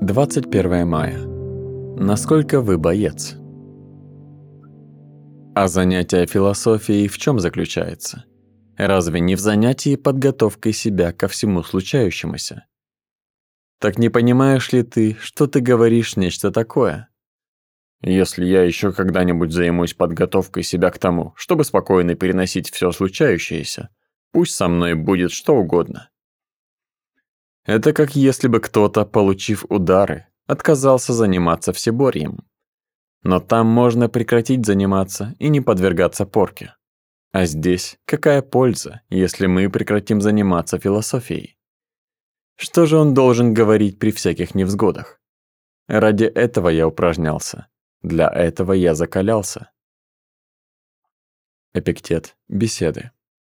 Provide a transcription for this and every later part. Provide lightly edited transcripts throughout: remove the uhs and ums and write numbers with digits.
21 мая. Насколько вы боец? А занятие философией в чем заключается? Разве не в занятии подготовкой себя ко всему случающемуся? Так не понимаешь ли ты, что ты говоришь нечто такое? Если я еще когда-нибудь займусь подготовкой себя к тому, чтобы спокойно переносить все случающееся, пусть со мной будет что угодно. Это как если бы кто-то, получив удары, отказался заниматься всеборьем. Но там можно прекратить заниматься и не подвергаться порке. А здесь какая польза, если мы прекратим заниматься философией? Что же он должен говорить при всяких невзгодах? Ради этого я упражнялся, для этого я закалялся. Эпиктет. Беседы.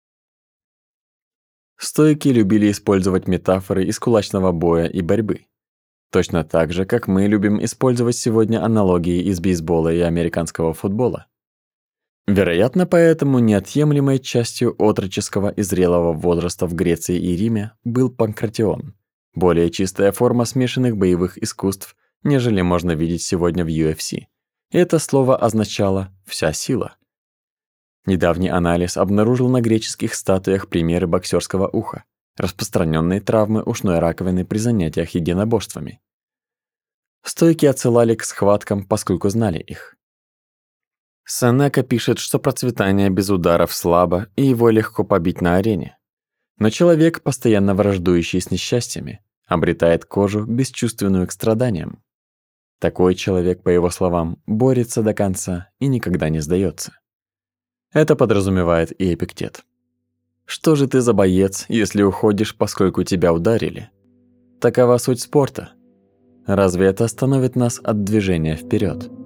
Стоики любили использовать метафоры из кулачного боя и борьбы. Точно так же, как мы любим использовать сегодня аналогии из бейсбола и американского футбола. Вероятно, поэтому неотъемлемой частью отроческого и зрелого возраста в Греции и Риме был панкратион, более чистая форма смешанных боевых искусств, нежели можно видеть сегодня в UFC. И это слово означало «вся сила». Недавний анализ обнаружил на греческих статуях примеры боксерского уха, распространенные травмы ушной раковины при занятиях единоборствами. Стойки отсылали к схваткам, поскольку знали их. Сенека пишет, что процветание без ударов слабо, и его легко побить на арене. Но человек, постоянно враждующий с несчастьями, обретает кожу, бесчувственную к страданиям. Такой человек, по его словам, борется до конца и никогда не сдается. Это подразумевает и Эпиктет. Что же ты за боец, если уходишь, поскольку тебя ударили? Такова суть спорта. Разве это остановит нас от движения вперед?